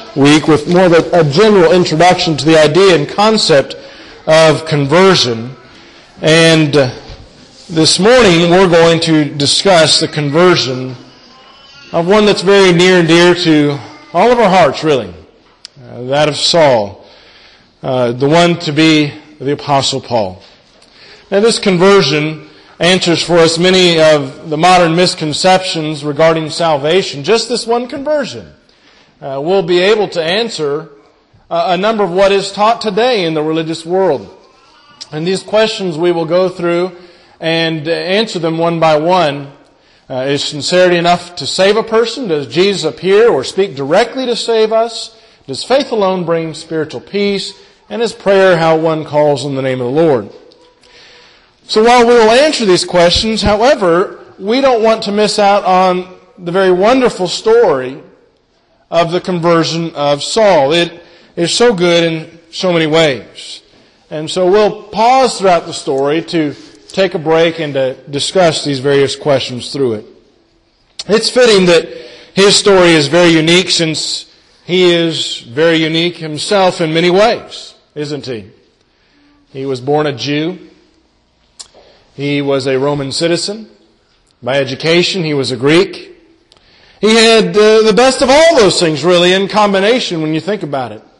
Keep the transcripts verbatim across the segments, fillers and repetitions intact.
week with more of a, a general introduction to the idea and concept of conversion. And uh, this morning we're going to discuss the conversion of one that's very near and dear to all of our hearts, really. Uh, that of Saul, uh, the one to be the Apostle Paul. Now this conversion answers for us many of the modern misconceptions regarding salvation. Just this one conversion uh, will be able to answer uh, a number of what is taught today in the religious world. And these questions we will go through and answer them one by one. Uh, is sincerity enough to save a person? Does Jesus appear or speak directly to save us? Does faith alone bring spiritual peace? And is prayer how one calls on the name of the Lord? So while we will answer these questions, however, we don't want to miss out on the very wonderful story of the conversion of Saul. It is so good in so many ways. And so we'll pause throughout the story to take a break and to discuss these various questions through it. It's fitting that his story is very unique, since he is very unique himself in many ways, isn't he? He was born a Jew. He was a Roman citizen. By education, he was a Greek. He had uh, the best of all those things, really, in combination when you think about it.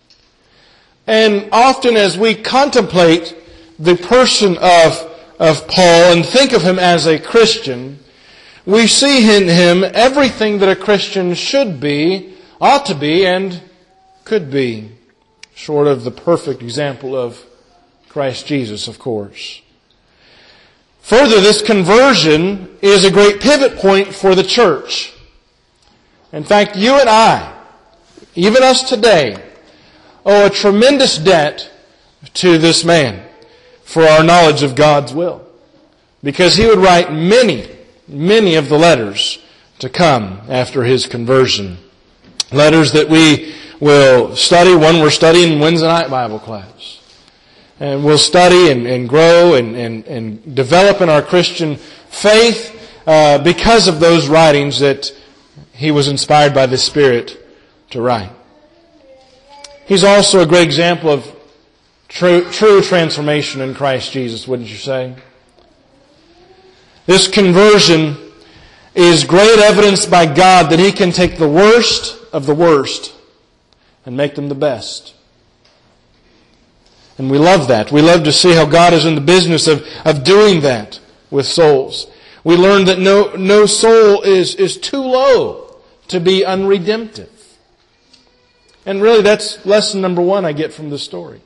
And often as we contemplate the person of of Paul and think of him as a Christian, we see in him everything that a Christian should be, ought to be, and could be, short of the perfect example of Christ Jesus, of course. Further, this conversion is a great pivot point for the church. In fact, you and I, even us today, owe a tremendous debt to this man for our knowledge of God's will, because he would write many, many of the letters to come after his conversion. Letters that we will study. One we're studying in Wednesday night Bible class. And we'll study and, and grow and, and, and develop in our Christian faith uh, because of those writings that he was inspired by the Spirit to write. He's also a great example of True, true transformation in Christ Jesus, wouldn't you say? This conversion is great evidence by God that He can take the worst of the worst and make them the best. And we love that. We love to see how God is in the business of, of doing that with souls. We learn that no, no soul is, is too low to be unredemptive. And really that's lesson number one I get from this story.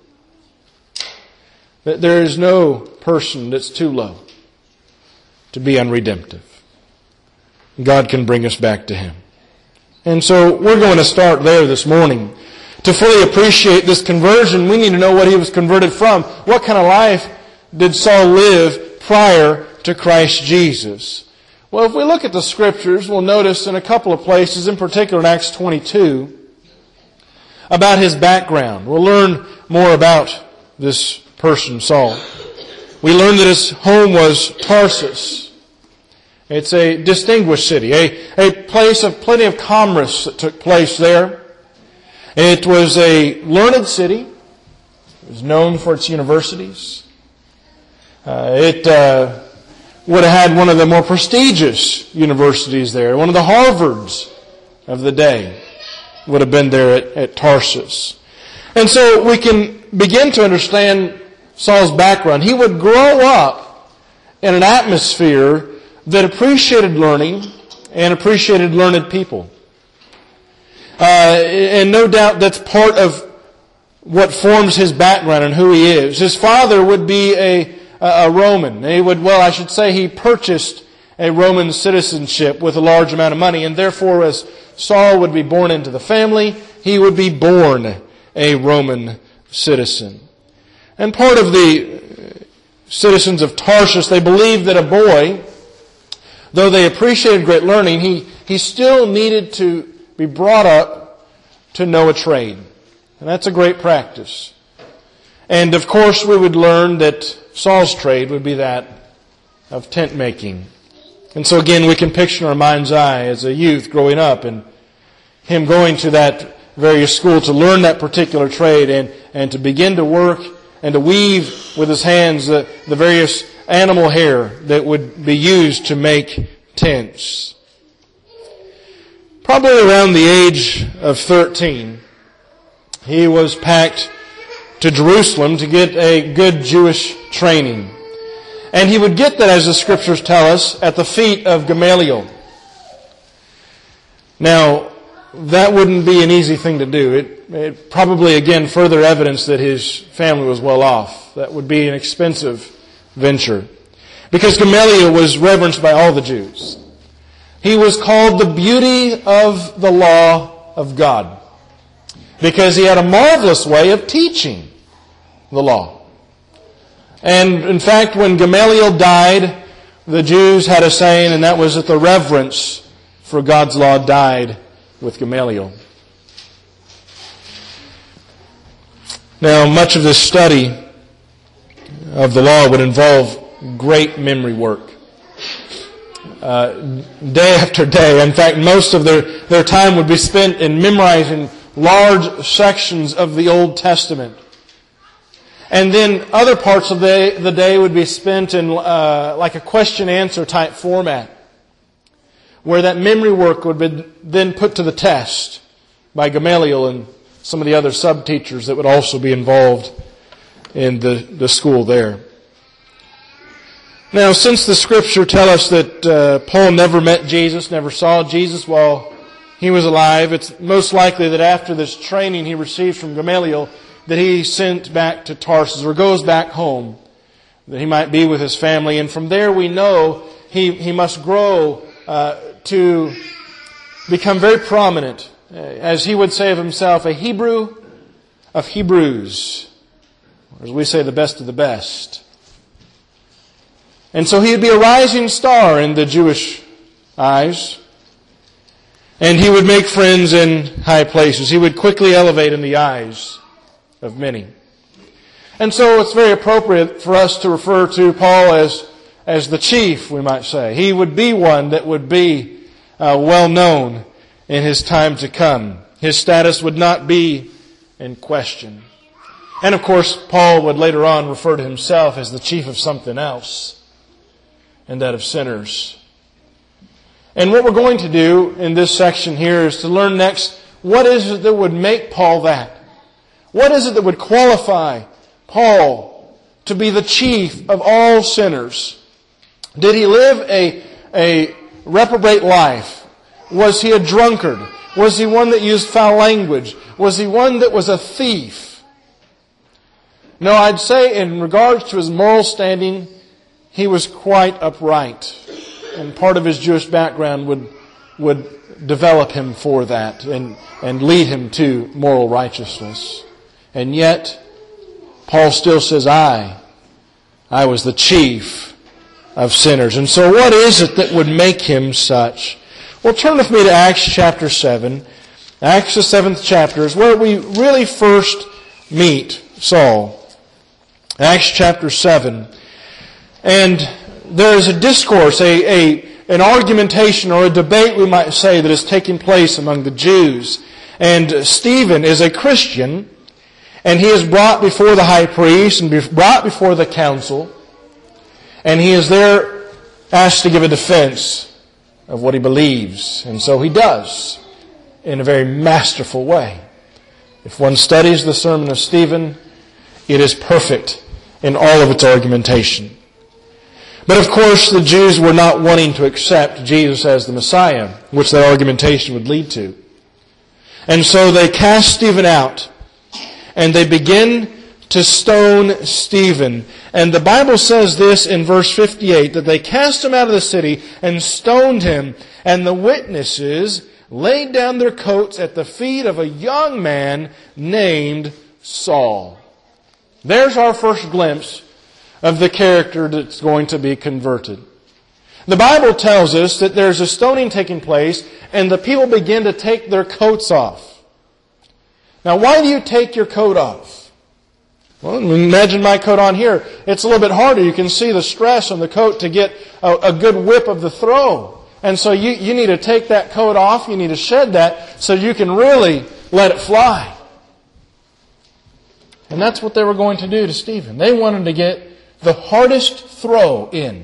That there is no person that's too low to be unredemptive. God can bring us back to Him. And so we're going to start there this morning. To fully appreciate this conversion, we need to know what he was converted from. What kind of life did Saul live prior to Christ Jesus? Well, if we look at the Scriptures, we'll notice in a couple of places, in particular in Acts twenty-two, about his background. We'll learn more about this person, Saul. We learn that his home was Tarsus. It's a distinguished city, a, a place of plenty of commerce that took place there. It was a learned city. It was known for its universities. Uh, it uh, would have had one of the more prestigious universities there. One of the Harvards of the day would have been there at, at Tarsus. And so we can begin to understand Saul's background. He would grow up in an atmosphere that appreciated learning and appreciated learned people. Uh, and no doubt that's part of what forms his background and who he is. His father would be a, a Roman. He would, well, I should say he purchased a Roman citizenship with a large amount of money, and therefore as Saul would be born into the family, he would be born a Roman citizen. And part of the citizens of Tarsus, they believed that a boy, though they appreciated great learning, he, he still needed to be brought up to know a trade. And that's a great practice. And of course we would learn that Saul's trade would be that of tent making. And so again we can picture in our mind's eye as a youth growing up and him going to that various schools to learn that particular trade and, and to begin to work and to weave with his hands the, the various animal hair that would be used to make tents. Probably around the age of thirteen, he was packed to Jerusalem to get a good Jewish training. And he would get that, as the Scriptures tell us, at the feet of Gamaliel. Now, that wouldn't be an easy thing to do. It, it probably, again, further evidence that his family was well off. That would be an expensive venture. Because Gamaliel was reverenced by all the Jews. He was called the beauty of the law of God, because he had a marvelous way of teaching the law. And in fact, when Gamaliel died, the Jews had a saying, and that was that the reverence for God's law died with Gamaliel. Now, much of this study of the law would involve great memory work. Uh, day after day. In fact, most of their, their time would be spent in memorizing large sections of the Old Testament. And then other parts of the, the day would be spent in uh, like a question-answer type format, where that memory work would be then put to the test by Gamaliel and some of the other sub-teachers that would also be involved in the, the school there. Now, since the Scripture tell us that uh, Paul never met Jesus, never saw Jesus while he was alive, it's most likely that after this training he received from Gamaliel, that he sent back to Tarsus, or goes back home, that he might be with his family. And from there we know he, he must grow uh, to become very prominent, as he would say of himself, a Hebrew of Hebrews, or as we say, the best of the best. And so he would be a rising star in the Jewish eyes. And he would make friends in high places. He would quickly elevate in the eyes of many. And so it's very appropriate for us to refer to Paul as, as the chief, we might say. He would be one that would be uh, well known in his time to come. His status would not be in question. And of course, Paul would later on refer to himself as the chief of something else, and that of sinners. And what we're going to do in this section here is to learn next, what is it that would make Paul that? What is it that would qualify Paul to be the chief of all sinners? Did he live a, a reprobate life? Was he a drunkard? Was he one that used foul language? Was he one that was a thief? No, I'd say in regards to his moral standing, he was quite upright. And part of his Jewish background would would develop him for that and, and lead him to moral righteousness. And yet, Paul still says, I, I was the chief of sinners. And so what is it that would make him such? Well, turn with me to Acts chapter seven. Acts the seventh chapter is where we really first meet Saul. Acts chapter seven. And there is a discourse, a, a an argumentation or a debate, we might say, that is taking place among the Jews. And Stephen is a Christian, and he is brought before the high priest and brought before the council, and he is there asked to give a defense of what he believes. And so he does, in a very masterful way. If one studies the sermon of Stephen, it is perfect in all of its argumentation. But of course, the Jews were not wanting to accept Jesus as the Messiah, which that argumentation would lead to. And so they cast Stephen out, and they begin to stone Stephen. And the Bible says this in verse fifty-eight, that they cast him out of the city and stoned him, and the witnesses laid down their coats at the feet of a young man named Saul. There's our first glimpse of the character that's going to be converted. The Bible tells us that there's a stoning taking place, and the people begin to take their coats off. Now, why do you take your coat off? Well, imagine my coat on here. It's a little bit harder. You can see the stress on the coat to get a, a good whip of the throw. And so you, you need to take that coat off. You need to shed that so you can really let it fly. And that's what they were going to do to Stephen. They wanted to get the hardest throw in.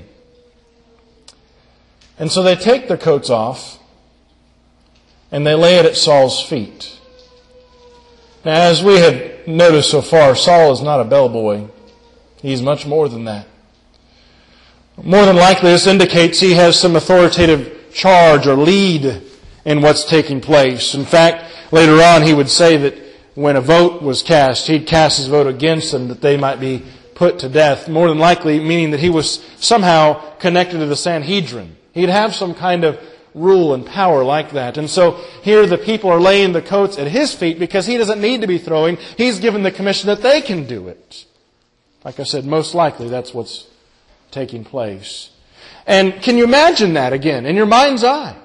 And so they take their coats off and they lay it at Saul's feet. Now, as we have noticed so far, Saul is not a bellboy. He's much more than that. More than likely, this indicates he has some authoritative charge or lead in what's taking place. In fact, later on he would say that when a vote was cast, he'd cast his vote against them that they might be put to death. More than likely, meaning that he was somehow connected to the Sanhedrin. He'd have some kind of rule and power like that. And so here the people are laying the coats at his feet because he doesn't need to be throwing. He's given the commission that they can do it. Like I said, most likely that's what's taking place. And can you imagine that again in your mind's eye?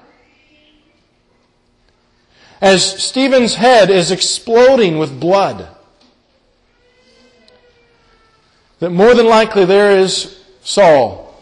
As Stephen's head is exploding with blood, that more than likely there is Saul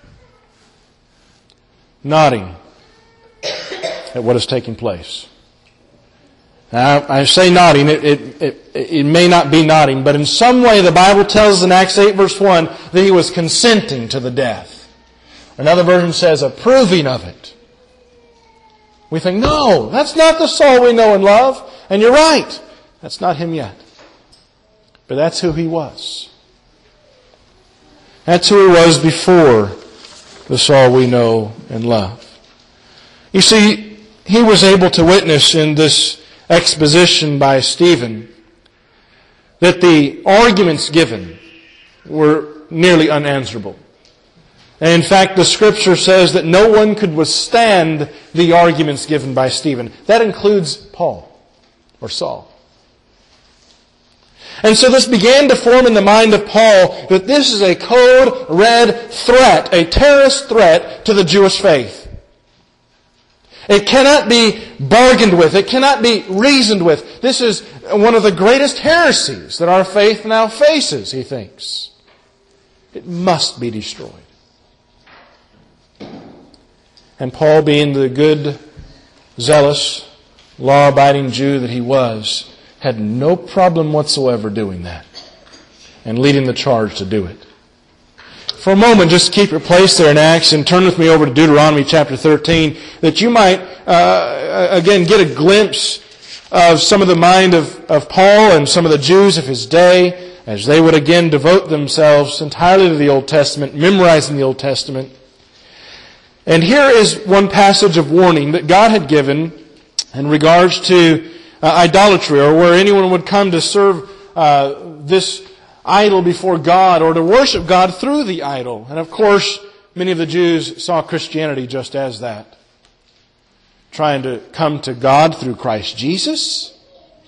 nodding at what is taking place. Now, I say nodding, it, it, it, it may not be nodding, but in some way the Bible tells us in Acts eight verse one that he was consenting to the death. Another version says approving of it. We think, no, that's not the Saul we know and love. And you're right, that's not him yet. But that's who he was. That's who he was before the Saul we know and love. You see, he was able to witness in this exposition by Stephen that the arguments given were nearly unanswerable. And in fact, the Scripture says that no one could withstand the arguments given by Stephen. That includes Paul or Saul. And so this began to form in the mind of Paul that this is a code red threat, a terrorist threat to the Jewish faith. It cannot be bargained with. It cannot be reasoned with. This is one of the greatest heresies that our faith now faces, he thinks. It must be destroyed. And Paul, being the good, zealous, law-abiding Jew that he was, had no problem whatsoever doing that and leading the charge to do it. For a moment, just keep your place there in Acts and turn with me over to Deuteronomy chapter thirteen, that you might, uh, again, get a glimpse of some of the mind of, of Paul and some of the Jews of his day as they would again devote themselves entirely to the Old Testament, memorizing the Old Testament. And here is one passage of warning that God had given in regards to uh, idolatry, or where anyone would come to serve uh, this idol before God or to worship God through the idol. And of course, many of the Jews saw Christianity just as that. Trying to come to God through Christ Jesus.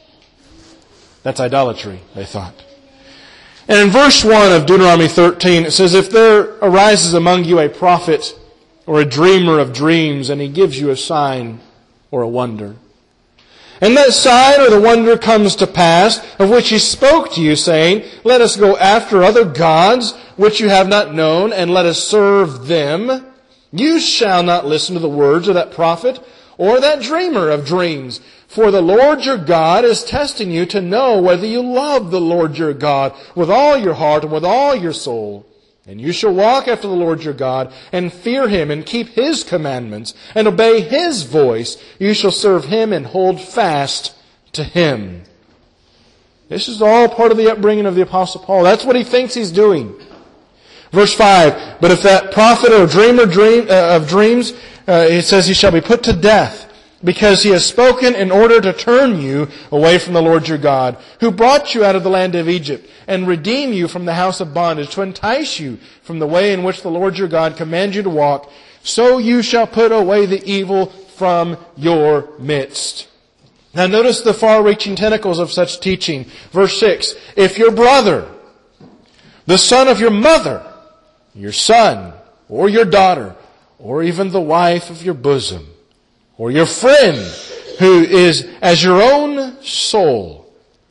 That's idolatry, they thought. And in verse one of Deuteronomy thirteen, it says, if there arises among you a prophet or a dreamer of dreams, and he gives you a sign or a wonder, and that sign or the wonder comes to pass, of which he spoke to you, saying, let us go after other gods, which you have not known, and let us serve them. You shall not listen to the words of that prophet or that dreamer of dreams. For the Lord your God is testing you to know whether you love the Lord your God with all your heart and with all your soul. And you shall walk after the Lord your God, and fear Him, and keep His commandments, and obey His voice. You shall serve Him and hold fast to Him. This is all part of the upbringing of the Apostle Paul. That's what he thinks he's doing. Verse five, but if that prophet or dreamer dream, uh, of dreams, uh, it says he shall be put to death, because he has spoken in order to turn you away from the Lord your God, who brought you out of the land of Egypt, and redeem you from the house of bondage, to entice you from the way in which the Lord your God commands you to walk. So you shall put away the evil from your midst. Now notice the far-reaching tentacles of such teaching. Verse six, if your brother, the son of your mother, your son, or your daughter, or even the wife of your bosom, or your friend who is as your own soul,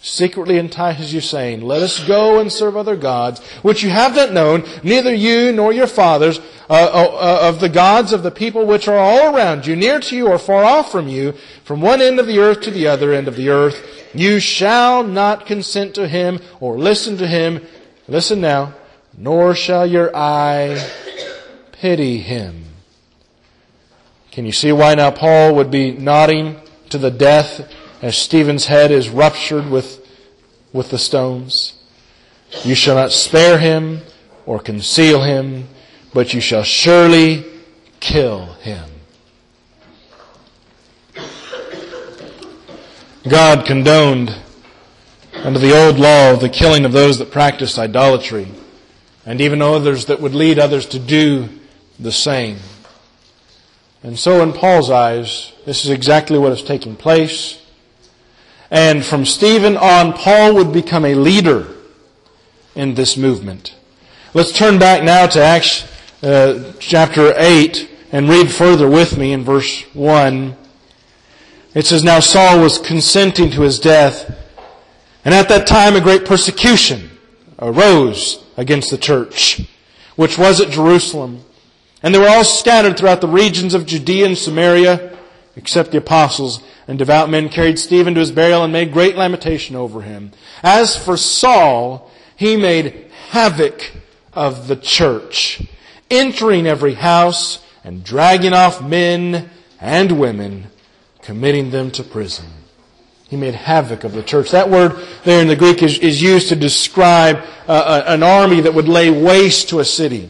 secretly entices you, saying, Let us go and serve other gods, which you have not known, neither you nor your fathers, uh, uh, of the gods of the people which are all around you, near to you or far off from you, from one end of the earth to the other end of the earth. You shall not consent to him or listen to him. Listen now. Nor shall your eye pity him. Can you see why now Paul would be nodding to the death as Stephen's head is ruptured with, with the stones? You shall not spare him or conceal him, but you shall surely kill him. God condoned under the old law of the killing of those that practiced idolatry, and even others that would lead others to do the same. And so in Paul's eyes, this is exactly what is taking place. And from Stephen on, Paul would become a leader in this movement. Let's turn back now to Acts uh, chapter eight and read further with me in verse one. It says, Now Saul was consenting to his death, and at that time a great persecution arose against the church, which was at Jerusalem. And they were all scattered throughout the regions of Judea and Samaria, except the apostles. And devout men carried Stephen to his burial and made great lamentation over him. As for Saul, he made havoc of the church, entering every house and dragging off men and women, committing them to prison. He made havoc of the church. That word there in the Greek is, is used to describe uh, an army that would lay waste to a city.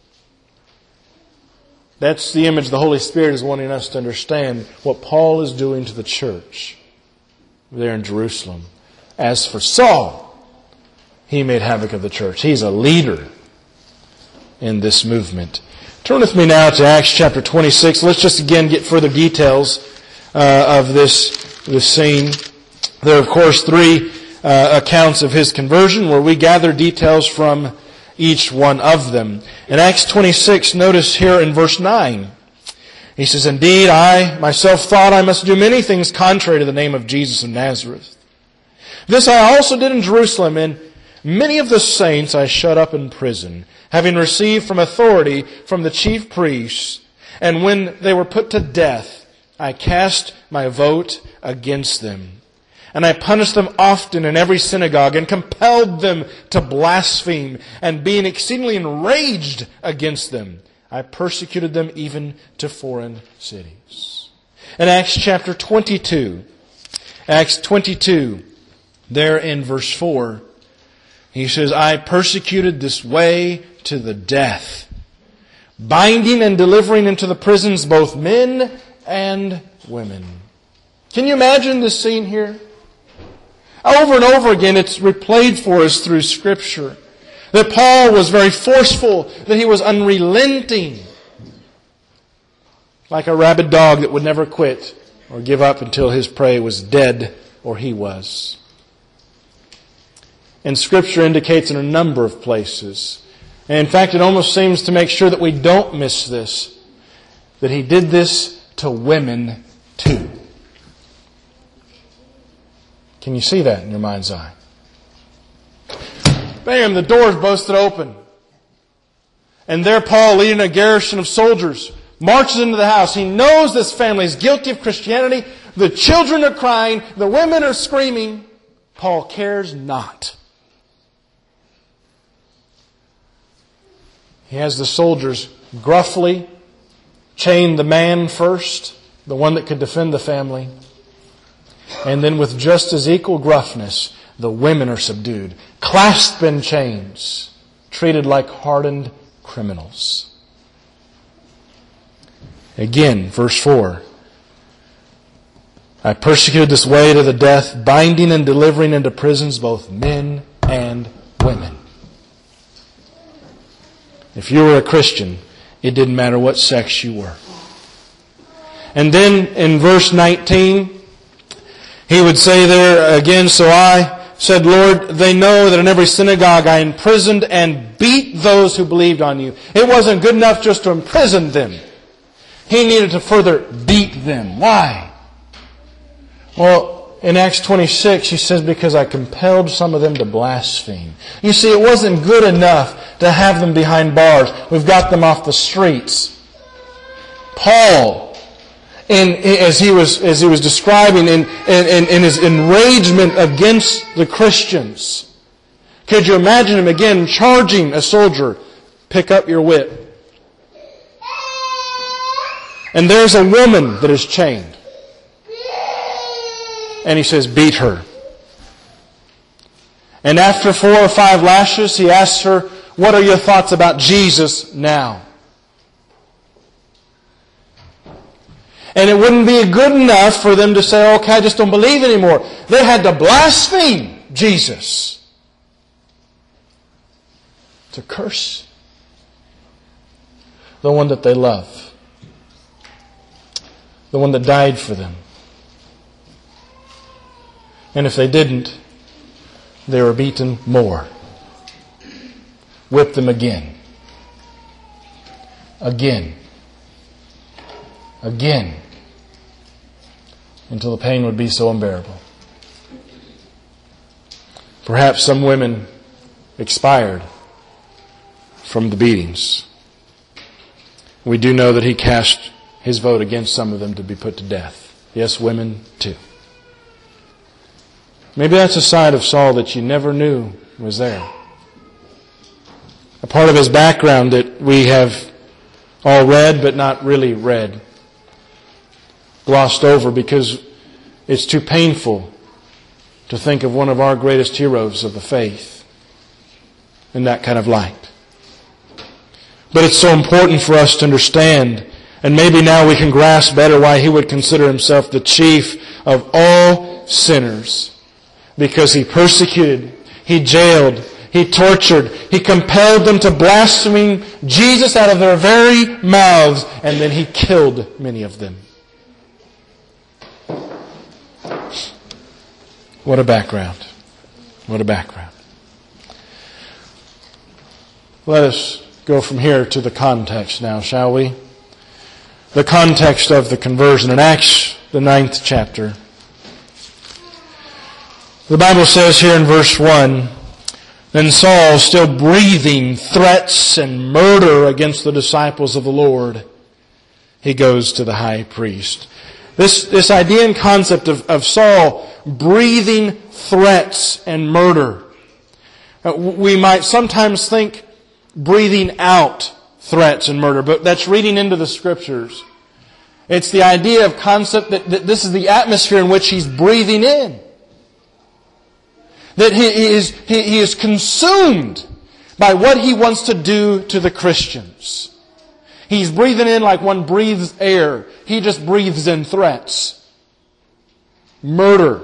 That's the image the Holy Spirit is wanting us to understand what Paul is doing to the church there in Jerusalem. As for Saul, he made havoc of the church. He's a leader in this movement. Turn with me now to Acts chapter twenty-six. Let's just again get further details uh, of this, this scene. There are, of course, three uh, accounts of his conversion where we gather details from each one of them. In Acts twenty-six, notice here in verse nine, he says, Indeed, I myself thought I must do many things contrary to the name of Jesus of Nazareth. This I also did in Jerusalem, and many of the saints I shut up in prison, having received from authority from the chief priests. And when they were put to death, I cast my vote against them. And I punished them often in every synagogue and compelled them to blaspheme. And being exceedingly enraged against them, I persecuted them even to foreign cities. In Acts chapter twenty-two, Acts twenty-two, there in verse four, he says, I persecuted this way to the death, binding and delivering into the prisons both men and women. Can you imagine this scene here? Over and over again, it's replayed for us through Scripture that Paul was very forceful, that he was unrelenting, like a rabid dog that would never quit or give up until his prey was dead or he was. And Scripture indicates in a number of places, and in fact it almost seems to make sure that we don't miss this, that he did this to women too. Can you see that in your mind's eye? Bam, the door's busted open. And there Paul, leading a garrison of soldiers, marches into the house. He knows this family is guilty of Christianity. The children are crying. The women are screaming. Paul cares not. He has the soldiers gruffly chain the man first, the one that could defend the family. And then with just as equal gruffness, the women are subdued, clasped in chains, treated like hardened criminals. Again, verse four. I persecuted this way to the death, binding and delivering into prisons both men and women. If you were a Christian, it didn't matter what sex you were. And then in verse nineteen, he would say there again, so I said, Lord, they know that in every synagogue I imprisoned and beat those who believed on you. It wasn't good enough just to imprison them. He needed to further beat them. Why? Well, in Acts twenty-six, he says, because I compelled some of them to blaspheme. You see, it wasn't good enough to have them behind bars. We've got them off the streets. Paul, in, as he was as he was describing in, in, in his enragement against the Christians, could you imagine him again charging a soldier, pick up your whip. And there's a woman that is chained. And he says, beat her. And after four or five lashes, he asks her, what are your thoughts about Jesus now? And it wouldn't be good enough for them to say, okay, I just don't believe anymore. They had to blaspheme Jesus. To curse the one that they love. The one that died for them. And if they didn't, they were beaten more. Whipped them again. Again. Again. Until the pain would be so unbearable. Perhaps some women expired from the beatings. We do know that he cast his vote against some of them to be put to death. Yes, women too. Maybe that's a side of Saul that you never knew was there. A part of his background that we have all read but not really read. Glossed over because it's too painful to think of one of our greatest heroes of the faith in that kind of light. But it's so important for us to understand, and maybe now we can grasp better why he would consider himself the chief of all sinners. Because he persecuted, he jailed, he tortured, he compelled them to blaspheme Jesus out of their very mouths, and then he killed many of them. What a background. What a background. Let us go from here to the context now, shall we? The context of the conversion in Acts, the ninth chapter. The Bible says here in verse one, then Saul, still breathing threats and murder against the disciples of the Lord, he goes to the high priest. This, this idea and concept of, of Saul breathing threats and murder. We might sometimes think breathing out threats and murder, but that's reading into the Scriptures. It's the idea of concept that, that this is the atmosphere in which he's breathing in. That he is, he, he is consumed by what he wants to do to the Christians. He's breathing in like one breathes air. He just breathes in threats. Murder.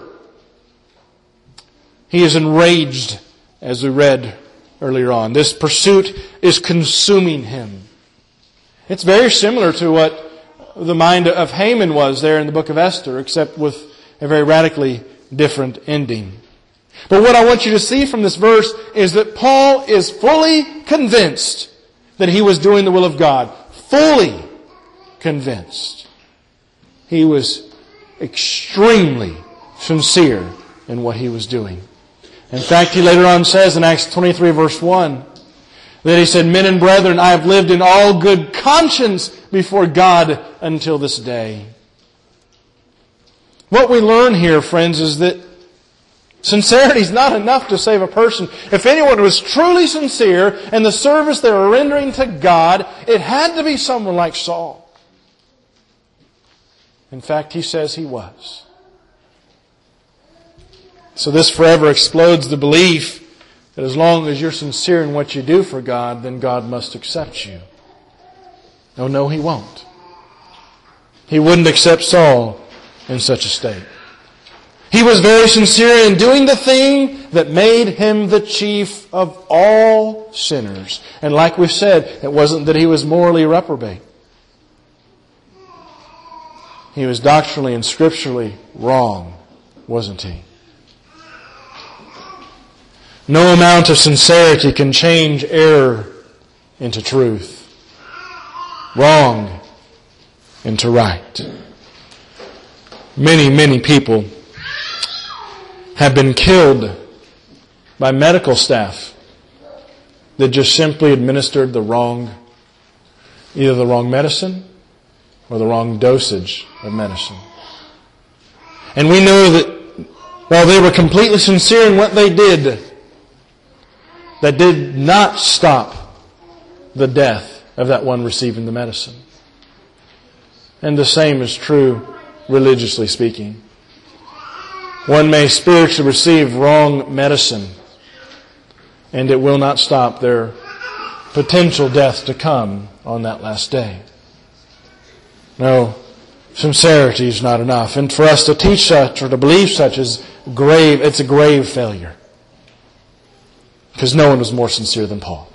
He is enraged, as we read earlier on. This pursuit is consuming him. It's very similar to what the mind of Haman was there in the book of Esther, except with a very radically different ending. But what I want you to see from this verse is that Paul is fully convinced that he was doing the will of God. Fully convinced. He was extremely sincere in what he was doing. In fact, he later on says in Acts twenty-three verse one that he said, men and brethren, I have lived in all good conscience before God until this day. What we learn here, friends, is that sincerity is not enough to save a person. If anyone was truly sincere in the service they were rendering to God, it had to be someone like Saul. In fact, he says he was. So this forever explodes the belief that as long as you're sincere in what you do for God, then God must accept you. No, no, He won't. He wouldn't accept Saul in such a state. He was very sincere in doing the thing that made him the chief of all sinners. And like we said, it wasn't that he was morally reprobate. He was doctrinally and scripturally wrong, wasn't he? No amount of sincerity can change error into truth, wrong into right. Many, many people have been killed by medical staff that just simply administered the wrong, either the wrong medicine or the wrong dosage of medicine. And we know that while they were completely sincere in what they did, that did not stop the death of that one receiving the medicine. And the same is true religiously speaking. One may spiritually receive wrong medicine, and it will not stop their potential death to come on that last day. No, sincerity is not enough. And for us to teach such or to believe such is grave, it's a grave failure. Because no one was more sincere than Paul.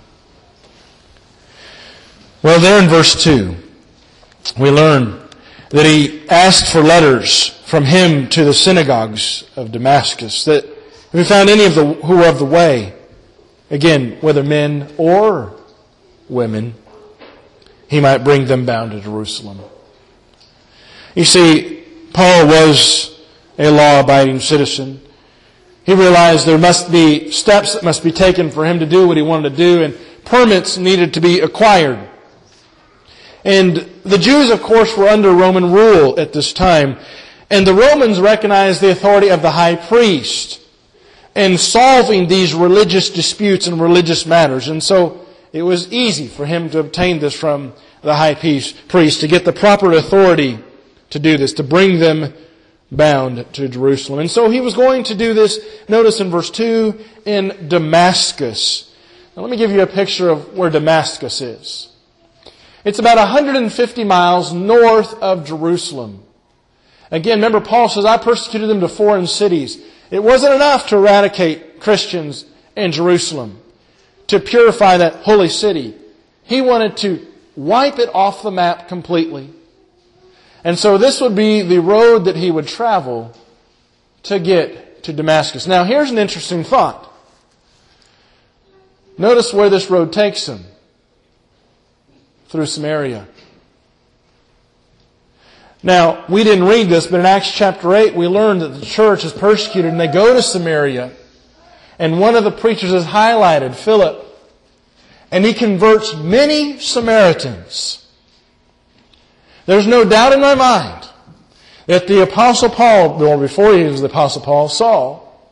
Well, there in verse two, we learn that he asked for letters from him to the synagogues of Damascus, that if he found any of the who were of the way, again, whether men or women, he might bring them bound to Jerusalem. You see, Paul was a law-abiding citizen. He realized there must be steps that must be taken for him to do what he wanted to do, and permits needed to be acquired. And the Jews, of course, were under Roman rule at this time. And the Romans recognized the authority of the high priest in solving these religious disputes and religious matters. And so it was easy for him to obtain this from the high priest, to get the proper authority to do this, to bring them bound to Jerusalem. And so he was going to do this, notice in verse two, in Damascus. Now let me give you a picture of where Damascus is. It's about one hundred fifty miles north of Jerusalem. Again, remember Paul says, I persecuted them to foreign cities. It wasn't enough to eradicate Christians in Jerusalem, to purify that holy city. He wanted to wipe it off the map completely. And so this would be the road that he would travel to get to Damascus. Now here's an interesting thought. Notice where this road takes him. Through Samaria. Now, we didn't read this, but in Acts chapter eight, we learned that the church is persecuted and they go to Samaria. And one of the preachers is highlighted, Philip. And he converts many Samaritans. There's no doubt in my mind that the Apostle Paul, or before he was the Apostle Paul, Saul,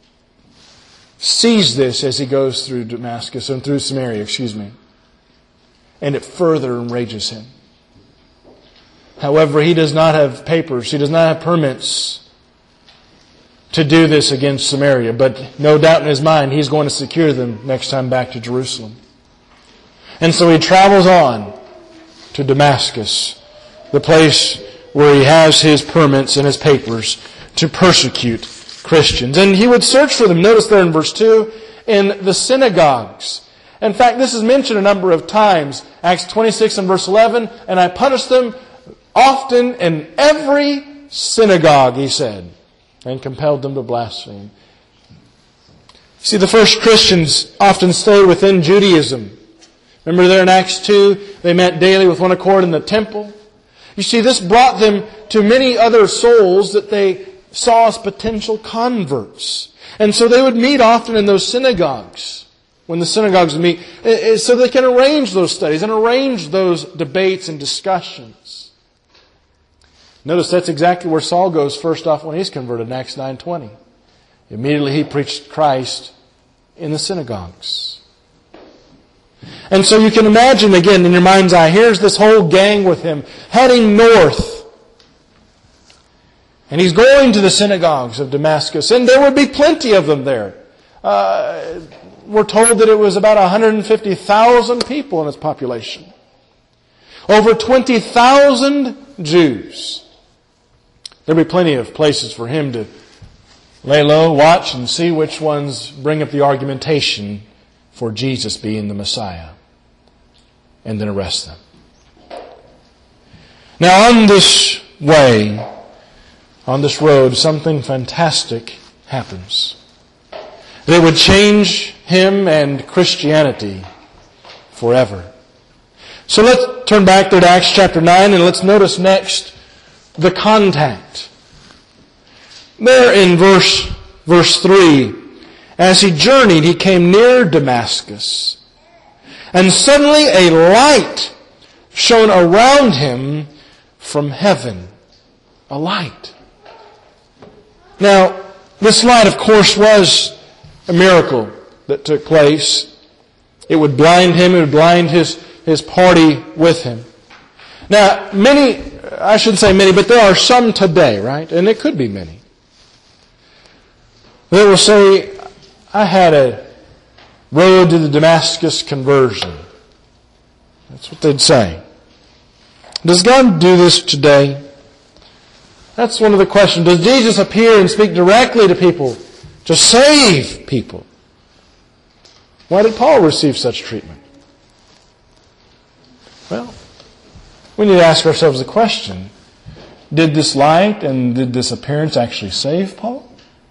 sees this as he goes through Damascus and through Samaria, excuse me. And it further enrages him. However, he does not have papers. He does not have permits to do this against Samaria. But no doubt in his mind, he's going to secure them next time back to Jerusalem. And so he travels on to Damascus, the place where he has his permits and his papers to persecute Christians. And he would search for them. Notice there in verse two, in the synagogues. In fact, this is mentioned a number of times. Acts twenty-six and verse eleven, and I punished them often in every synagogue, he said, and compelled them to blaspheme. See, the first Christians often stayed within Judaism. Remember there in Acts two, they met daily with one accord in the temple. You see, this brought them to many other souls that they saw as potential converts. And so they would meet often in those synagogues. When the synagogues meet, so they can arrange those studies and arrange those debates and discussions. Notice that's exactly where Saul goes first off when he's converted in Acts nine twenty. Immediately he preached Christ in the synagogues. And so you can imagine again in your mind's eye, here's this whole gang with him heading north. And he's going to the synagogues of Damascus, and there would be plenty of them there. Uh, We're told that it was about one hundred fifty thousand people in its population. Over twenty thousand Jews. There'll be plenty of places for him to lay low, watch, and see which ones bring up the argumentation for Jesus being the Messiah. And then arrest them. Now on this way, on this road, something fantastic happens. That would change him and Christianity forever. So let's turn back there to Acts chapter nine and let's notice next the contact. There in verse Verse three, as he journeyed, he came near Damascus, and suddenly a light shone around him from heaven. A light. Now, this light, of course, was a miracle that took place. It would blind him, it would blind his, his party with him. Now, many, I shouldn't say many, but there are some today, right? And it could be many. They will say, I had a road to the Damascus conversion. That's what they'd say. Does God do this today? That's one of the questions. Does Jesus appear and speak directly to people to save people? Why did Paul receive such treatment? Well, we need to ask ourselves the question, did this light and did this appearance actually save Paul?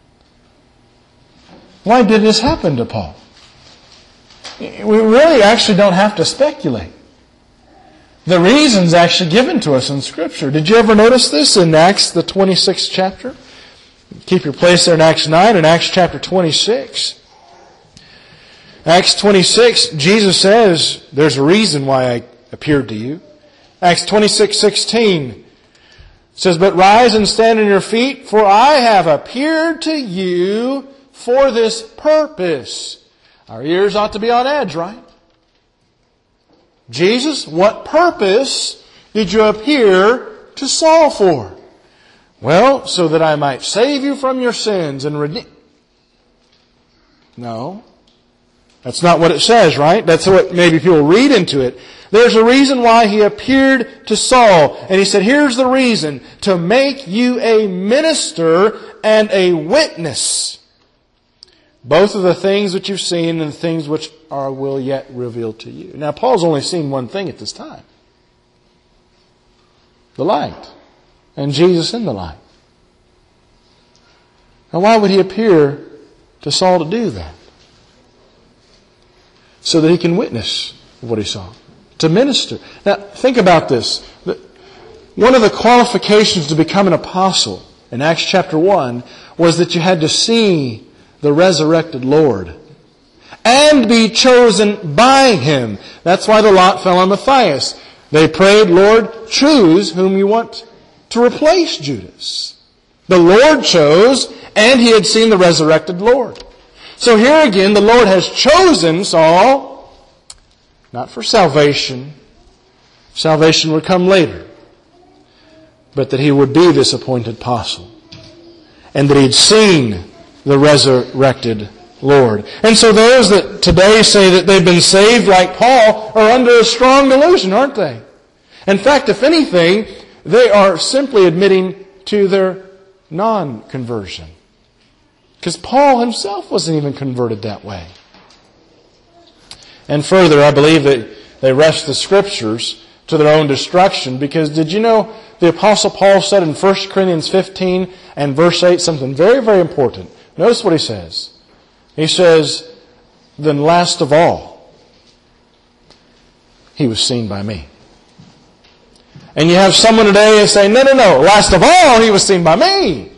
Why did this happen to Paul? We really actually don't have to speculate. The reason's actually given to us in Scripture. Did you ever notice this in Acts, the twenty-sixth chapter? Keep your place there in Acts nine and Acts chapter twenty-six. Acts twenty-six, Jesus says, there's a reason why I appeared to you. Acts twenty-six sixteen says, but rise and stand on your feet, for I have appeared to you for this purpose. Our ears ought to be on edge, right? Jesus, what purpose did you appear to Saul for? Well, so that I might save you from your sins and redeem. No. That's not what it says, right? That's what maybe people read into it. There's a reason why he appeared to Saul. And he said, here's the reason. To make you a minister and a witness. Both of the things that you've seen and the things which are will yet reveal to you. Now, Paul's only seen one thing at this time. The light. And Jesus in the light. Now, why would he appear to Saul to do that? So that he can witness what he saw. To minister. Now, think about this. One of the qualifications to become an apostle in Acts chapter one was that you had to see the resurrected Lord and be chosen by Him. That's why the lot fell on Matthias. They prayed, Lord, choose whom you want to replace Judas. The Lord chose, and he had seen the resurrected Lord. So here again, the Lord has chosen Saul, not for salvation. Salvation would come later. But that he would be this appointed apostle. And that he'd seen the resurrected Lord. And so those that today say that they've been saved like Paul are under a strong delusion, aren't they? In fact, if anything, they are simply admitting to their non-conversion. Because Paul himself wasn't even converted that way. And further, I believe that they rushed the Scriptures to their own destruction. Because did you know the Apostle Paul said in First Corinthians fifteen and verse eight something very, very important. Notice what he says. He says, then last of all, he was seen by me. And you have someone today say, no, no, no, last of all, he was seen by me.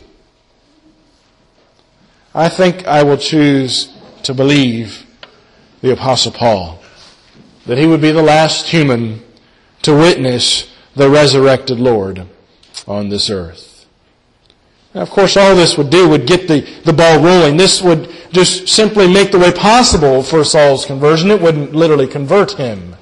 I think I will choose to believe the Apostle Paul, that he would be the last human to witness the resurrected Lord on this earth. Now, of course, all this would do would get the, the ball rolling. This would just simply make the way possible for Saul's conversion. It wouldn't literally convert him.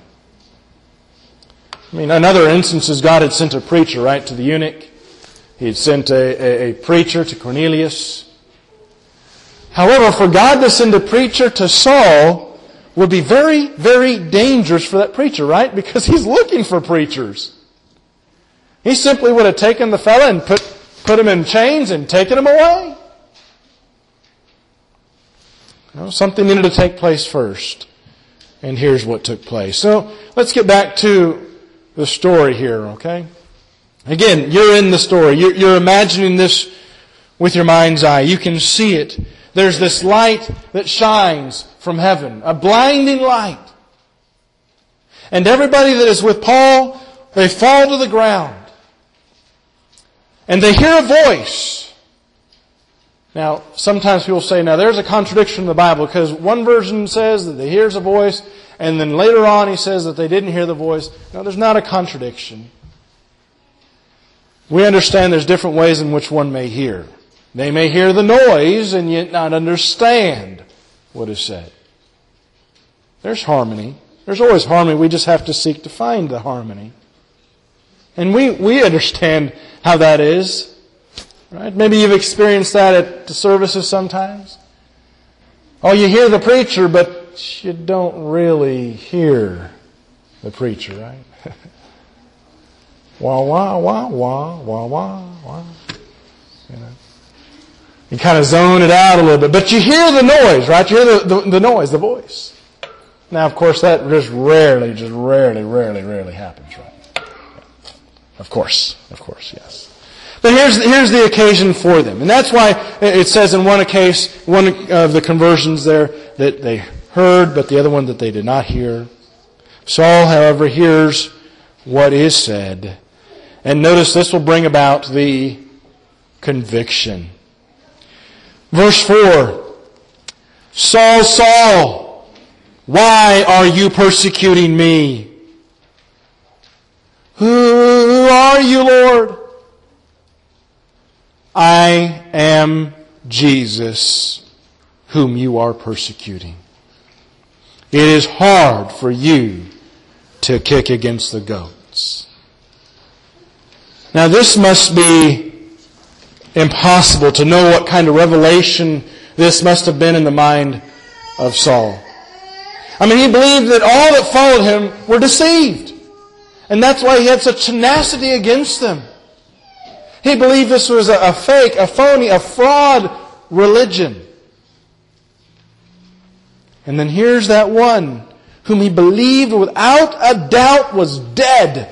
I mean, in other instances, God had sent a preacher, right, to the eunuch. He had sent a, a, a preacher to Cornelius. However, for God to send a preacher to Saul would be very, very dangerous for that preacher, right? Because he's looking for preachers. He simply would have taken the fella and put Put him in chains and taken him away. You know, something needed to take place first. And here's what took place. So let's get back to the story here, okay? Again, you're in the story. You're, you're imagining this with your mind's eye. You can see it. There's this light that shines from heaven. A blinding light. And everybody that is with Paul, they fall to the ground. And they hear a voice. Now, sometimes people say, now there's a contradiction in the Bible because one version says that they hears a voice, and then later on he says that they didn't hear the voice. No, there's not a contradiction. We understand there's different ways in which one may hear. They may hear the noise and yet not understand what is said. There's harmony. There's always harmony. We just have to seek to find the harmony. And we, we understand how that is. Right? Maybe you've experienced that at the services sometimes. Oh, you hear the preacher, but you don't really hear the preacher, right? Wah, wah, wah, wah, wah, wah, wah. You know. You kind of zone it out a little bit. But you hear the noise, right? You hear the, the, the noise, the voice. Now, of course, that just rarely, just rarely, rarely, rarely happens, right? Of course. Of course, yes. But here's, here's the occasion for them. And that's why it says in one case, one of the conversions there, that they heard, but the other one that they did not hear. Saul, however, hears what is said. And notice this will bring about the conviction. Verse four. Saul, Saul, why are you persecuting me? Who are you, Lord? I am Jesus, whom you are persecuting. It is hard for you to kick against the goats. Now this must be impossible to know what kind of revelation this must have been in the mind of Saul. I mean, he believed that all that followed him were deceived. And that's why he had such tenacity against them. He believed this was a fake, a phony, a fraud religion. And then here's that one whom he believed without a doubt was dead.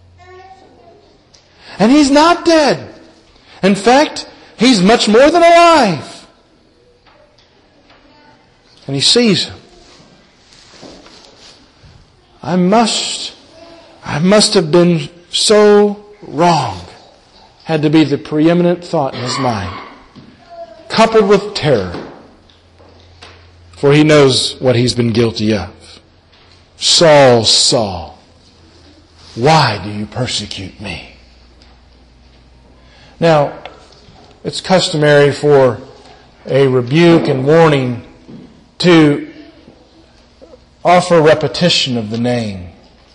And he's not dead. In fact, he's much more than alive. And he sees him. I must, I must have been so wrong. Had to be the preeminent thought in his mind, coupled with terror, for he knows what he's been guilty of. Saul, Saul, why do you persecute me? Now, it's customary for a rebuke and warning to offer repetition of the name.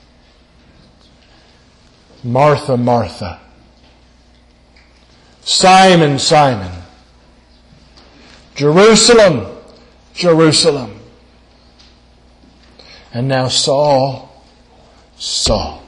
Martha, Martha. Simon, Simon. Jerusalem, Jerusalem. And now Saul, Saul.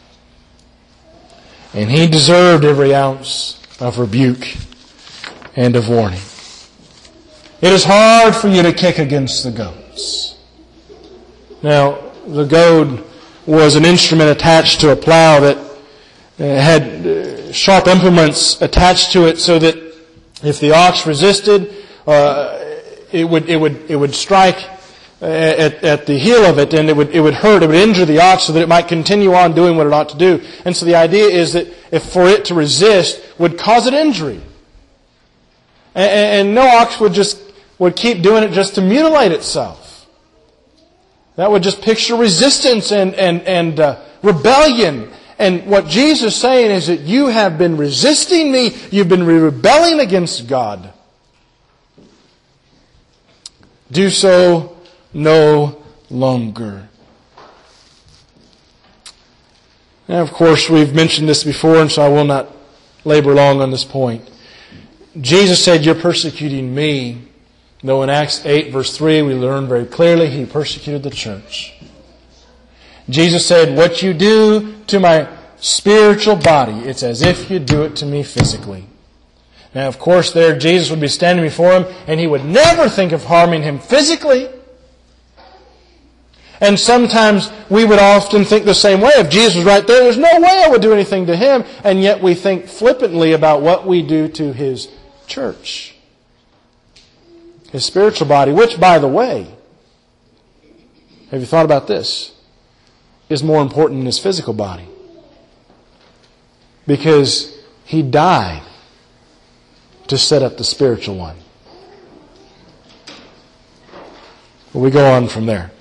And he deserved every ounce of rebuke and of warning. It is hard for you to kick against the goads. Now, the goad was an instrument attached to a plow that had sharp implements attached to it so that if the ox resisted, uh, it would it would it would strike at, at the heel of it, and it would it would hurt, it would injure the ox so that it might continue on doing what it ought to do. And so the idea is that if for it to resist would cause it injury, and, and no ox would just would keep doing it just to mutilate itself. That would just picture resistance and and and uh, rebellion. And what Jesus is saying is that you have been resisting me. You've been rebelling against God. Do so no longer. Now, of course, we've mentioned this before, and so I will not labor long on this point. Jesus said, you're persecuting me. Though in Acts eight, verse three, we learn very clearly He persecuted the church. Jesus said, what you do to my spiritual body, it's as if you do it to me physically. Now, of course, there Jesus would be standing before him, and he would never think of harming him physically. And sometimes we would often think the same way. If Jesus was right there, there's no way I would do anything to him. And yet we think flippantly about what we do to his church. His spiritual body, which, by the way, have you thought about this, is more important than his physical body. Because he died to set up the spiritual one. We go on from there.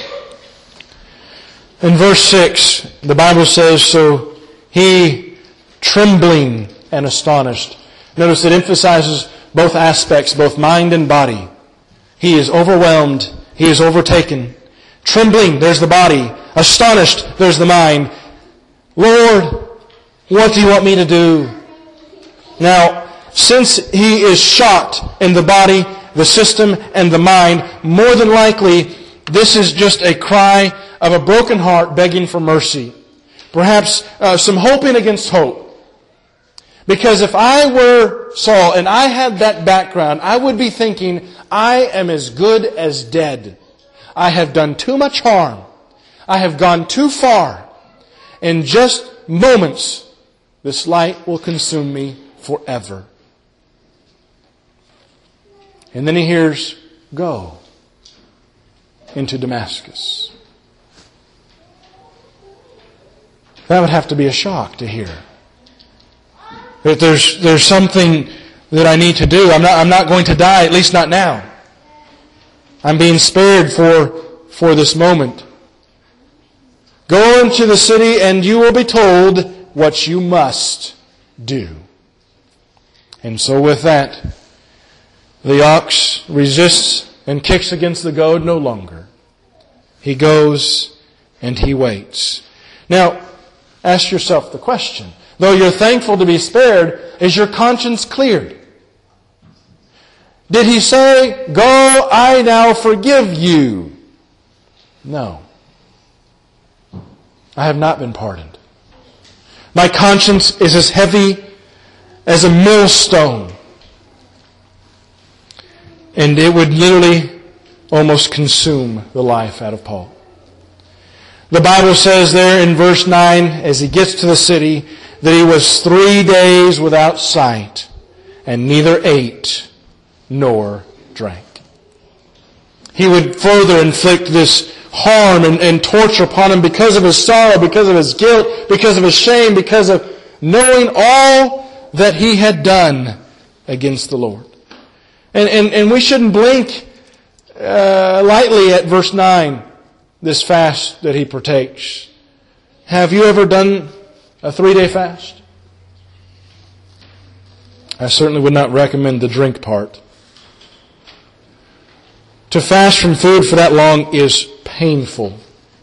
In verse six, the Bible says, so he, trembling and astonished. Notice it emphasizes both aspects, both mind and body. He is overwhelmed. He is overtaken. Trembling, there's the body. Astonished, there's the mind. Lord, what do you want me to do? Now, since he is shocked in the body, the system, and the mind, more than likely, this is just a cry of a broken heart begging for mercy. Perhaps uh, some hoping against hope. Because if I were Saul and I had that background, I would be thinking, I am as good as dead. I have done too much harm. I have gone too far. In just moments, this light will consume me forever. And then he hears, go into Damascus. That would have to be a shock to hear. That there's, there's something that I need to do. I'm not, I'm not going to die, at least not now. I'm being spared for, for this moment. Go into the city and you will be told what you must do. And so with that, the ox resists and kicks against the goad no longer. He goes and he waits. Now, ask yourself the question. Though you're thankful to be spared, is your conscience cleared? Did he say, go, I now forgive you? No. I have not been pardoned. My conscience is as heavy as a millstone. And it would literally almost consume the life out of Paul. The Bible says there in verse nine, as he gets to the city, that he was three days without sight, and neither ate nor drank. He would further inflict this harm and, and torture upon him because of his sorrow, because of his guilt, because of his shame, because of knowing all that he had done against the Lord. And, and, and we shouldn't blink uh, lightly at verse nine, this fast that he partakes. Have you ever done a three-day fast? I certainly would not recommend the drink part. To fast from food for that long is painful.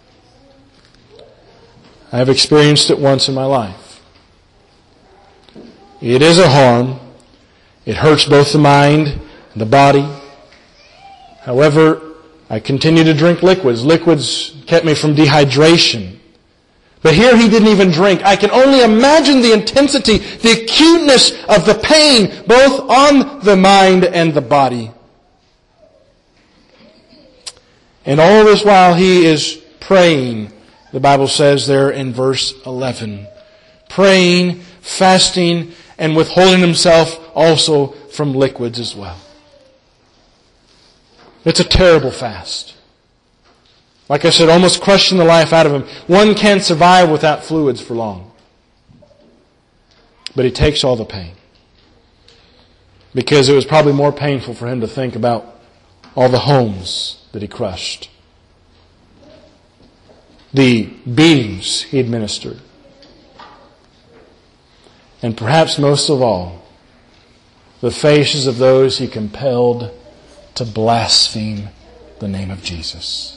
I have experienced it once in my life. It is a harm. It hurts both the mind and the body. However, I continue to drink liquids. Liquids kept me from dehydration. But here he didn't even drink. I can only imagine the intensity, the acuteness of the pain, both on the mind and the body. And all this while he is praying, the Bible says there in verse eleven. Praying, fasting, and withholding himself also from liquids as well. It's a terrible fast. Like I said, almost crushing the life out of him. One can't survive without fluids for long. But he takes all the pain. Because it was probably more painful for him to think about all the homes that he crushed. The beatings he administered. And perhaps most of all, the faces of those he compelled to blaspheme the name of Jesus.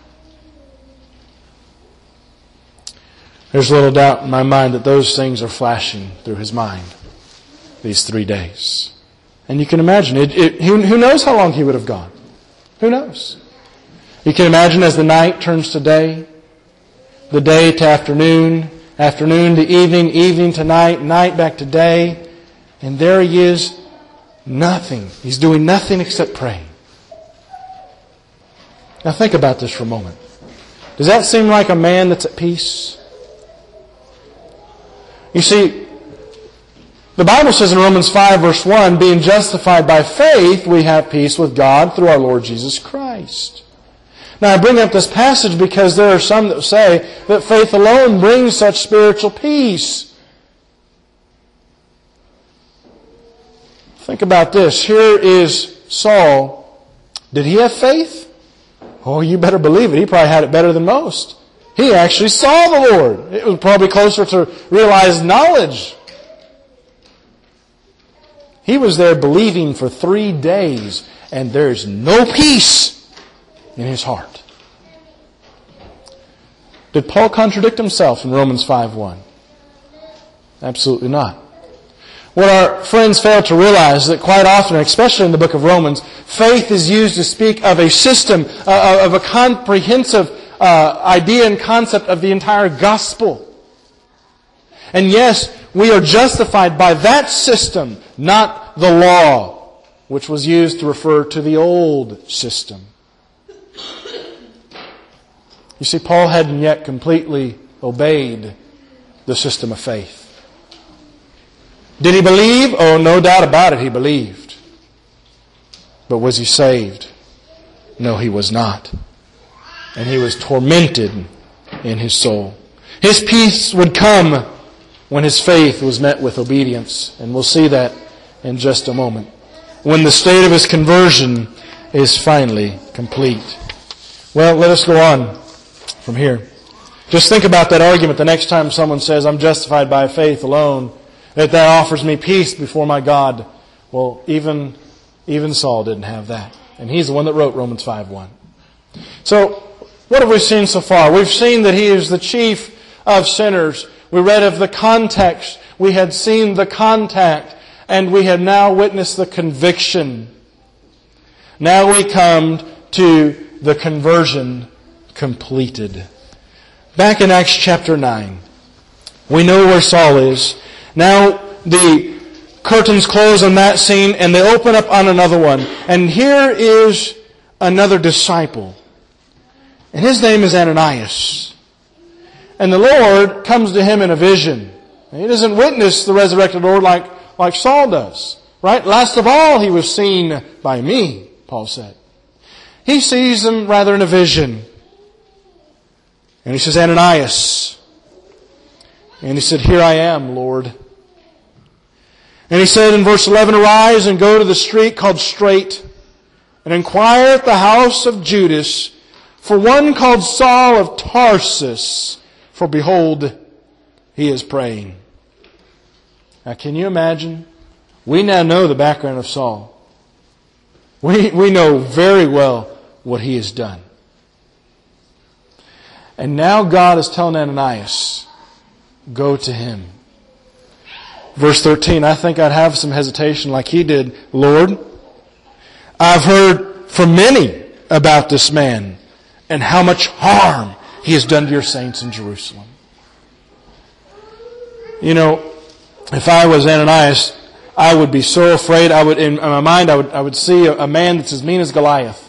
There's little doubt in my mind that those things are flashing through his mind these three days. And you can imagine, it, it, who, who knows how long he would have gone? Who knows? You can imagine as the night turns to day, the day to afternoon, afternoon to evening, evening to night, night back to day, and there he is, nothing. He's doing nothing except praying. Now think about this for a moment. Does that seem like a man that's at peace? You see, the Bible says in Romans five verse one, being justified by faith, we have peace with God through our Lord Jesus Christ. Now I bring up this passage because there are some that say that faith alone brings such spiritual peace. Think about this. Here is Saul. Did he have faith? Oh, you better believe it. He probably had it better than most. He actually saw the Lord. It was probably closer to realized knowledge. He was there believing for three days, and there's no peace in his heart. Did Paul contradict himself in Romans five one? Absolutely not. What our friends fail to realize is that quite often, especially in the book of Romans, faith is used to speak of a system, uh, of a comprehensive uh, idea and concept of the entire gospel. And yes, we are justified by that system, not the law, which was used to refer to the old system. You see, Paul hadn't yet completely obeyed the system of faith. Did he believe? Oh, no doubt about it, he believed. But was he saved? No, he was not. And he was tormented in his soul. His peace would come when his faith was met with obedience. And we'll see that in just a moment. When the state of his conversion is finally complete. Well, let us go on from here. Just think about that argument the next time someone says, I'm justified by faith alone, that that offers me peace before my God. Well, even, even Saul didn't have that. And he's the one that wrote Romans five one. So, what have we seen so far? We've seen that he is the chief of sinners. We read of the context. We had seen the contact. And we have now witnessed the conviction. Now we come to the conversion completed. Back in Acts chapter nine, we know where Saul is. Now the curtains close on that scene and they open up on another one. And here is another disciple. And his name is Ananias. And the Lord comes to him in a vision. And he doesn't witness the resurrected Lord like, like Saul does. Right? Last of all, he was seen by me, Paul said. He sees him rather in a vision. And he says, Ananias. And he said, here I am, Lord. And he said in verse eleven, arise and go to the street called Straight, and inquire at the house of Judas for one called Saul of Tarsus, for behold, he is praying. Now can you imagine? We now know the background of Saul. We, we know very well what he has done. And now God is telling Ananias, go to him. Verse thirteen, I think I'd have some hesitation like he did. Lord, I've heard from many about this man and how much harm he has done to your saints in Jerusalem. You know, if I was Ananias, I would be so afraid. I would, in my mind, I would, I would see a, a man that's as mean as Goliath.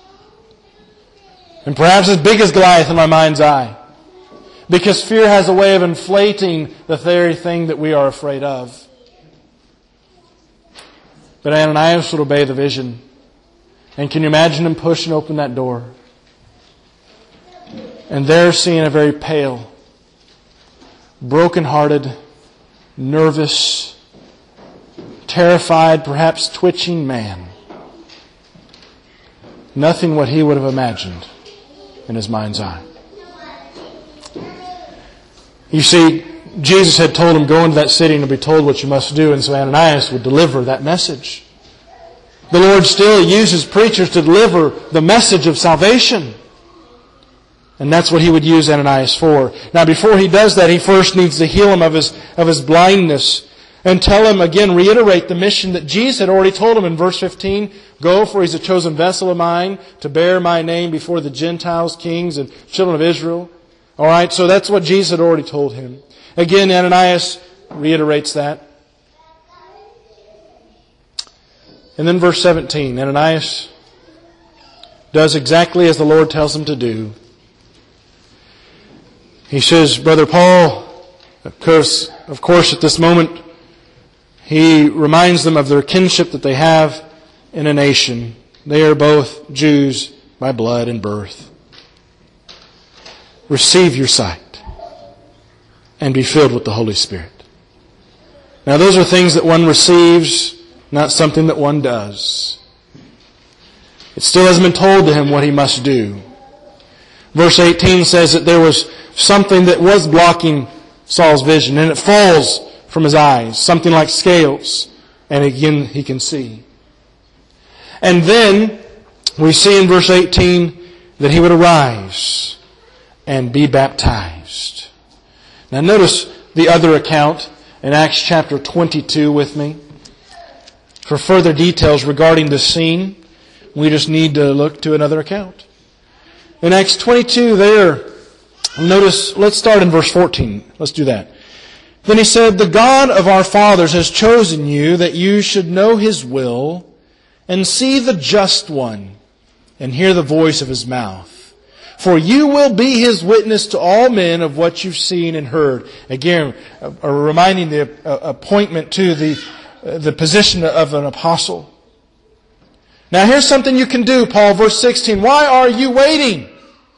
And perhaps as big as Goliath in my mind's eye. Because fear has a way of inflating the very thing that we are afraid of. But Ananias would obey the vision. And can you imagine him pushing open that door? And there seeing a very pale, broken-hearted, nervous, terrified, perhaps twitching man. Nothing what he would have imagined in his mind's eye. You see, Jesus had told him, go into that city and be told what you must do. And so Ananias would deliver that message. The Lord still uses preachers to deliver the message of salvation. And that's what he would use Ananias for. Now before he does that, he first needs to heal him of his, of his blindness. And tell him again, reiterate the mission that Jesus had already told him in verse fifteen. Go, for he's a chosen vessel of mine to bear my name before the Gentiles, kings, and children of Israel. All right, so that's what Jesus had already told him. Again, Ananias reiterates that. And then verse seventeen, Ananias does exactly as the Lord tells him to do. He says, Brother Paul, of course, of course at this moment, he reminds them of their kinship that they have in a nation. They are both Jews by blood and birth. Receive your sight and be filled with the Holy Spirit. Now those are things that one receives not something that one does. It still hasn't been told to him what he must do. Verse eighteen says that there was something that was blocking Saul's vision, and it falls from his eyes, something like scales, and again he can see. And then we see in verse eighteen that he would arise and be baptized. Now notice the other account in Acts chapter twenty-two with me. For further details regarding this scene, we just need to look to another account. In Acts twenty-two there, notice, let's start in verse fourteen. Let's do that. Then he said, "The God of our fathers has chosen you that you should know His will and see the just one and hear the voice of His mouth. For you will be His witness to all men of what you've seen and heard." Again, uh, reminding the uh, appointment to the, uh, the position of an apostle. Now here's something you can do, Paul, verse sixteen. "Why are you waiting?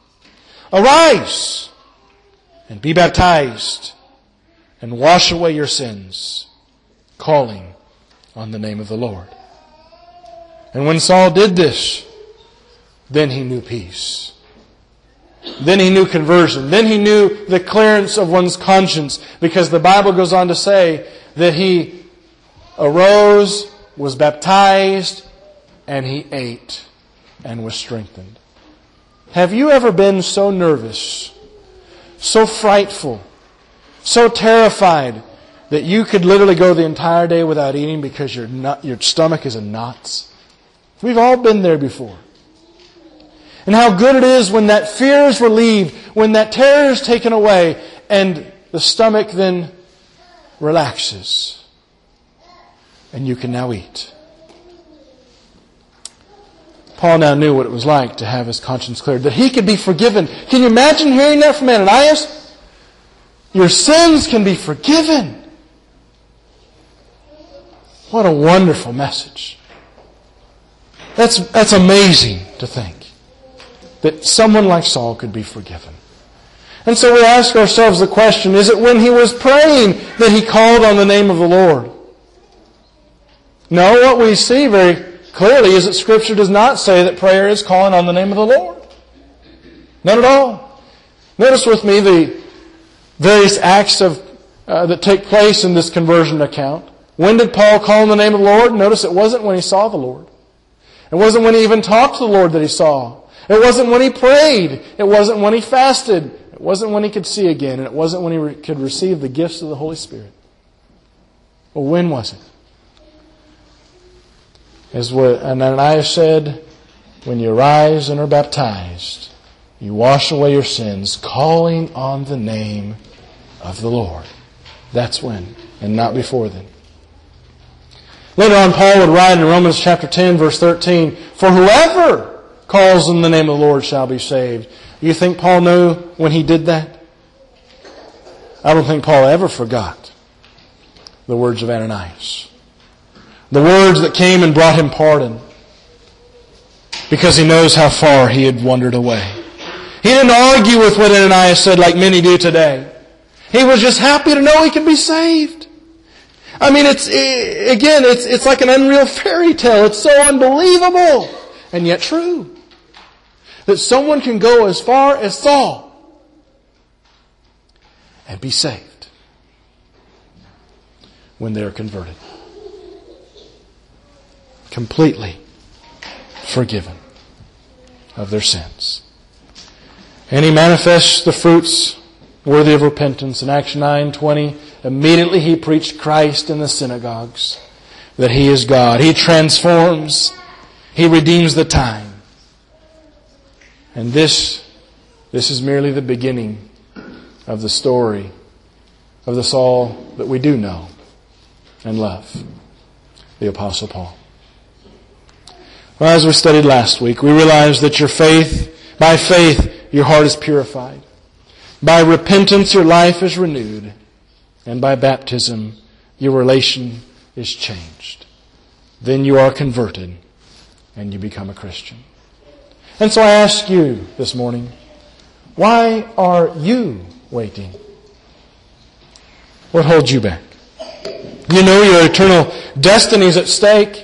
Arise and be baptized and wash away your sins, calling on the name of the Lord." And when Saul did this, then he knew peace. Then he knew conversion. Then he knew the clearance of one's conscience, because the Bible goes on to say that he arose, was baptized, and he ate and was strengthened. Have you ever been so nervous, so frightful, so terrified that you could literally go the entire day without eating because your nut, your stomach is in knots? We've all been there before. And how good it is when that fear is relieved, when that terror is taken away, and the stomach then relaxes, and you can now eat. Paul now knew what it was like to have his conscience cleared, that he could be forgiven. Can you imagine hearing that from Ananias? Your sins can be forgiven. What a wonderful message. That's, that's amazing to think that someone like Saul could be forgiven. And so we ask ourselves the question, is it when he was praying that he called on the name of the Lord? No, what we see very clearly is that Scripture does not say that prayer is calling on the name of the Lord. Not at all. Notice with me the various acts of uh, that take place in this conversion account. When did Paul call on the name of the Lord? Notice it wasn't when he saw the Lord. It wasn't when he even talked to the Lord that he saw. It wasn't when he prayed. It wasn't when he fasted. It wasn't when he could see again. And it wasn't when he re- could receive the gifts of the Holy Spirit. Well, when was it? As what Ananias said, when you arise and are baptized, you wash away your sins, calling on the name of the Lord. That's when, and not before then. Later on, Paul would write in Romans chapter ten, verse thirteen, "For whoever calls on the name of the Lord shall be saved." You think Paul knew when he did that? I don't think Paul ever forgot the words of Ananias. The words that came and brought him pardon. Because he knows how far he had wandered away. He didn't argue with what Ananias said like many do today. He was just happy to know he could be saved. I mean, it's, again, it's, it's like an unreal fairy tale. It's so unbelievable, and yet true. That someone can go as far as Saul and be saved when they are converted. Completely forgiven of their sins. And he manifests the fruits worthy of repentance. In Acts nine twenty, immediately he preached Christ in the synagogues, that He is God. He transforms. He redeems the time. And this, this is merely the beginning of the story of the Saul that we do know and love, the Apostle Paul. Well, as we studied last week, we realized that your faith, by faith, your heart is purified. By repentance, your life is renewed. And by baptism, your relation is changed. Then you are converted and you become a Christian. And so I ask you this morning, why are you waiting? What holds you back? You know your eternal destiny is at stake.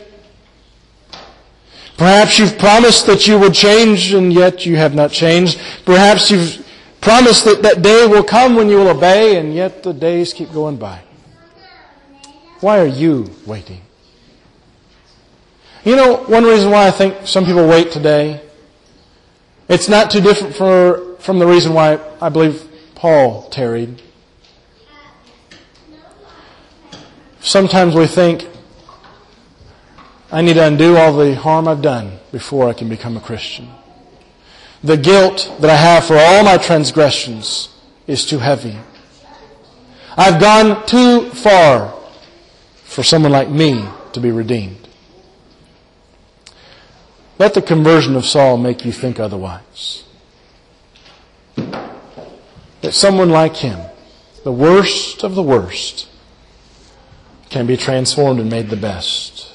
Perhaps you've promised that you would change, and yet you have not changed. Perhaps you've promised that that day will come when you will obey, and yet the days keep going by. Why are you waiting? You know, one reason why I think some people wait today, it's not too different for, from the reason why I believe Paul tarried. Sometimes we think, I need to undo all the harm I've done before I can become a Christian. The guilt that I have for all my transgressions is too heavy. I've gone too far for someone like me to be redeemed. Let the conversion of Saul make you think otherwise. That someone like him, the worst of the worst, can be transformed and made the best.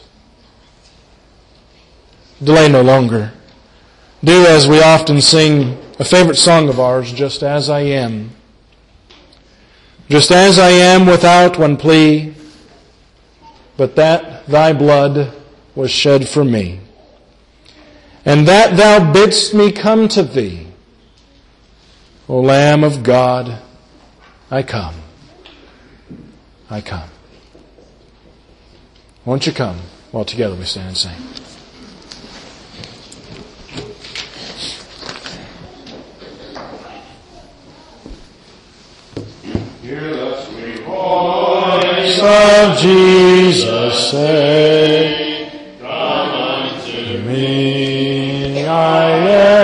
Delay no longer. Do as we often sing a favorite song of ours, Just As I Am. Just as I am without one plea, but that thy blood was shed for me, and that thou bidst me come to thee. O Lamb of God, I come. I come. Won't you come while together we stand and sing? Hear the sweet voice of Jesus say, Come unto me, I am